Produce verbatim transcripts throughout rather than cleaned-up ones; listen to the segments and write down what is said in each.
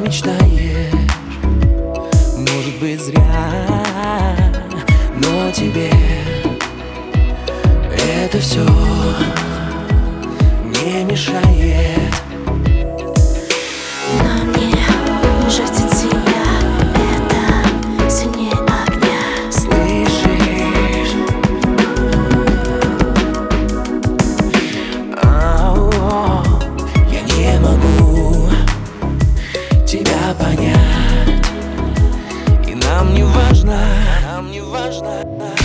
мечтаешь, может быть зря, но тебе это все не мешает. На мне жаждет тебя, это сильнее огня. Слышишь? Ау, я не могу тебя понять, и нам не важно, нам не важно.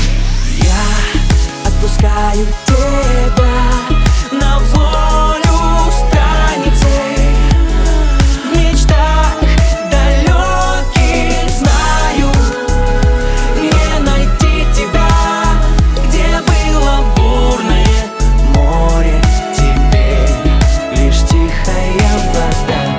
Я отпускаю тебя на волю страницы. В мечтах далеких знаю, не найти тебя, где было бурное море. Теперь лишь тихая вода.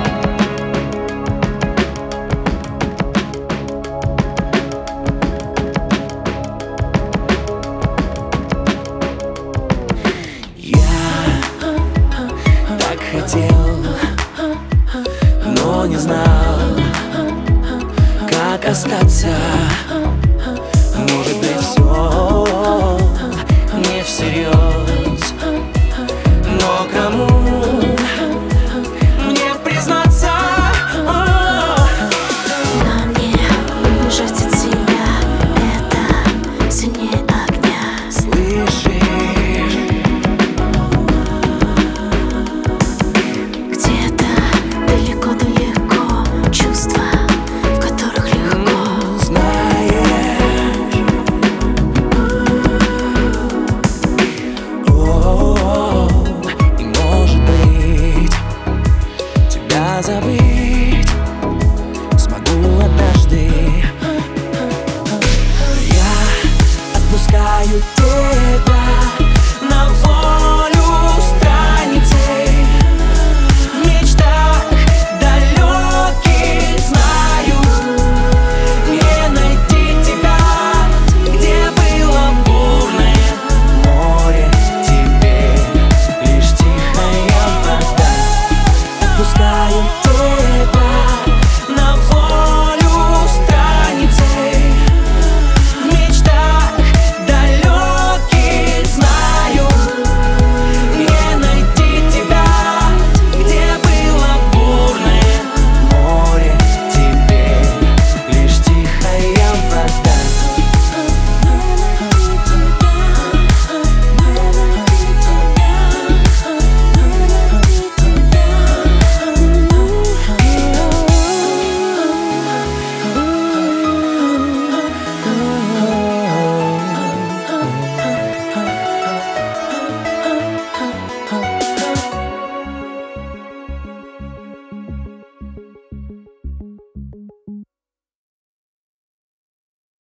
Хотел, но не знал, как остаться. Может быть, все не всерьез.